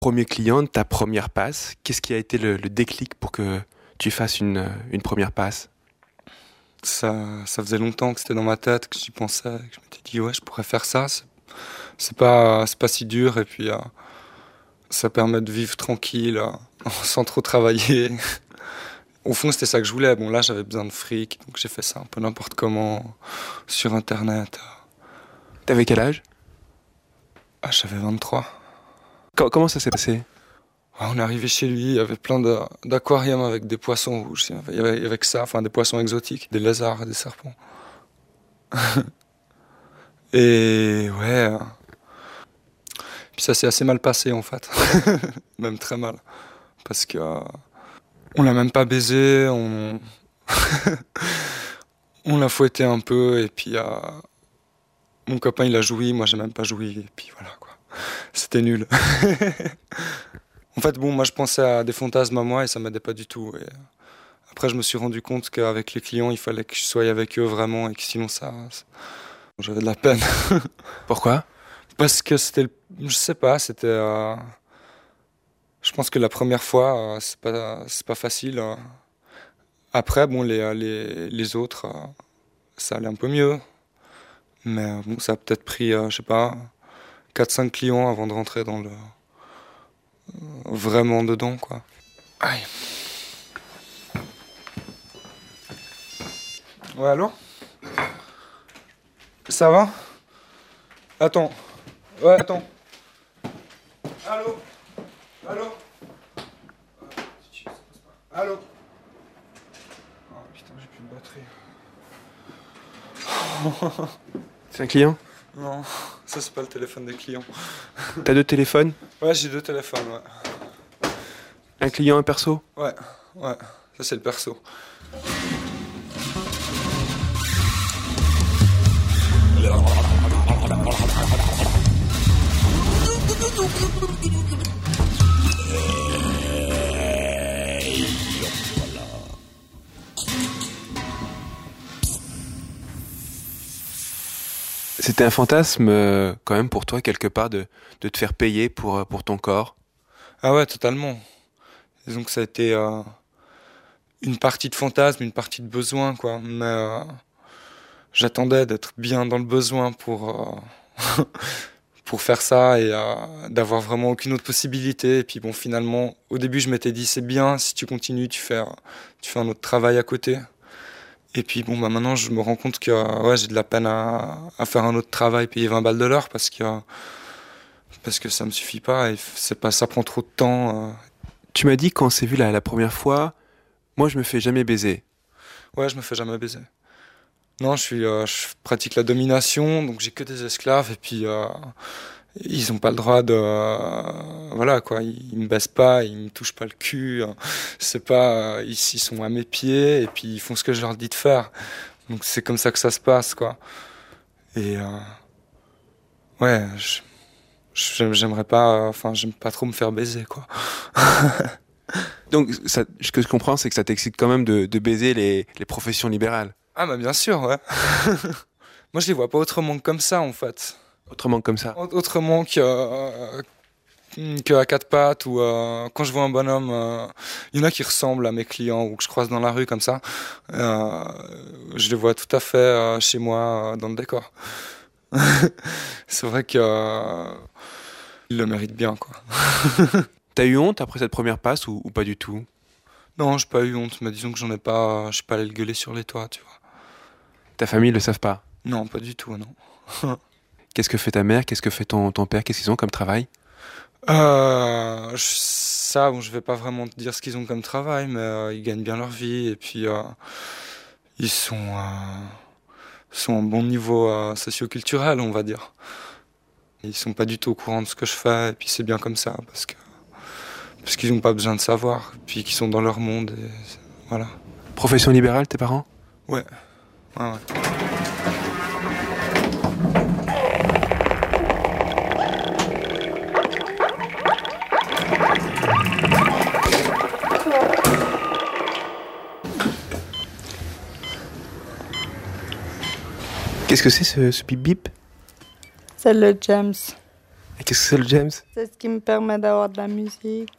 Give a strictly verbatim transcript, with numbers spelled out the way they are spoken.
Premier client, ta première passe, qu'est-ce qui a été le, le déclic pour que tu fasses une, une première passe? Ça, ça faisait longtemps que c'était dans ma tête, que j'y pensais, que je m'étais dit ouais, je pourrais faire ça. C'est, c'est pas, c'est pas si dur et puis euh, ça permet de vivre tranquille, euh, sans trop travailler. Au fond, c'était ça que je voulais. Bon, là, j'avais besoin de fric, donc j'ai fait ça un peu n'importe comment sur Internet. T'avais quel âge? Ah, j'avais vingt-trois. Co- Comment ça s'est passé? On est arrivé chez lui, il y avait plein de, d'aquariums avec des poissons rouges. Il y avait, il y avait, il y avait que ça, enfin des poissons exotiques, des lézards, des serpents. Et ouais. euh, Puis ça s'est assez mal passé en fait. Même très mal. Parce que euh, on l'a même pas baisé, on. On l'a fouetté un peu et puis euh, mon copain il a joui, moi j'ai même pas joui et puis voilà quoi. C'était nul. En fait, bon, moi je pensais à des fantasmes à moi et ça m'aidait pas du tout. Et après, je me suis rendu compte qu'avec les clients, il fallait que je sois avec eux vraiment et que sinon ça, ça- j'avais de la peine. Pourquoi? Parce que c'était, le- je sais pas, c'était. euh, Je pense que la première fois, euh, c'est pas, c'est pas facile. euh. Après, bon, les, les, les autres, euh, ça allait un peu mieux. Mais euh, bon, ça a peut-être pris, euh, je sais pas, quatre cinq clients avant de rentrer dans le. Vraiment dedans, quoi. Aïe. Ouais, allô? Ça va? Attends. Ouais, attends. Allô? Allô? Allô? Oh putain, j'ai plus de batterie. C'est un client? Non, ça c'est pas le téléphone des clients. T'as deux téléphones? Ouais, j'ai deux téléphones, ouais. Un client, un perso? Ouais, ouais, ça c'est le perso. C'était un fantasme euh, quand même pour toi quelque part de, de te faire payer pour, euh, pour ton corps. Ah ouais, totalement. Disons que ça a été euh, une partie de fantasme, une partie de besoin, quoi. Mais euh, j'attendais d'être bien dans le besoin pour, euh, pour faire ça et euh, d'avoir vraiment aucune autre possibilité. Et puis bon, finalement, au début, je m'étais dit, c'est bien, si tu continues, tu fais, tu fais un autre travail à côté. Et puis bon, bah maintenant, je me rends compte que euh, ouais, j'ai de la peine à, à faire un autre travail, payer vingt balles de l'heure, parce que, parce que ça me suffit pas et c'est pas, ça prend trop de temps. euh. Tu m'as dit quand on s'est vu la, la première fois, moi je me fais jamais baiser. Ouais, je me fais jamais baiser. Non, je suis, euh, je pratique la domination, donc j'ai que des esclaves et puis euh, ils ont pas le droit de, euh, voilà quoi, ils, ils me baissent pas, ils me touchent pas le cul. hein. C'est pas, euh, ils, ils sont à mes pieds et puis ils font ce que je leur dis de faire. Donc c'est comme ça que ça se passe quoi. Et euh, ouais, je- je- j'aimerais pas, enfin j'aime pas trop me faire baiser quoi. Donc ça, ce que je comprends, c'est que ça t'excite quand même de, de baiser les, les professions libérales. Ah bah bien sûr, ouais. Moi je les vois pas autrement que comme ça en fait. Autrement que comme ça. Autrement que, euh, que à quatre pattes ou euh, quand je vois un bonhomme, euh, il y en a qui ressemblent à mes clients ou que je croise dans la rue comme ça, euh, je les vois tout à fait euh, chez moi euh, dans le décor. C'est vrai que euh, ils le méritent bien quoi. T'as eu honte après cette première passe ou, ou pas du tout? Non, j'ai pas eu honte, mais disons que j'en ai pas, je suis pas allé le gueuler sur les toits, tu vois. Ta famille le savent pas? Non, pas du tout, non. Qu'est-ce que fait ta mère? Qu'est-ce que fait ton, ton père? Qu'est-ce qu'ils ont comme travail? Euh, je- ça, bon, je vais pas vraiment te dire ce qu'ils ont comme travail, mais euh, ils gagnent bien leur vie et puis euh, ils sont, euh, sont en bon niveau euh, socio-culturel, on va dire. Ils sont pas du tout au courant de ce que je fais et puis c'est bien comme ça parce que parce qu'ils n'ont pas besoin de savoir, puis qu'ils sont dans leur monde et voilà. Profession libérale, tes parents? Ouais, ouais, ouais. Qu'est-ce que c'est ce, ce bip bip? C'est le James. Et qu'est-ce que c'est le James? C'est ce qui me permet d'avoir de la musique.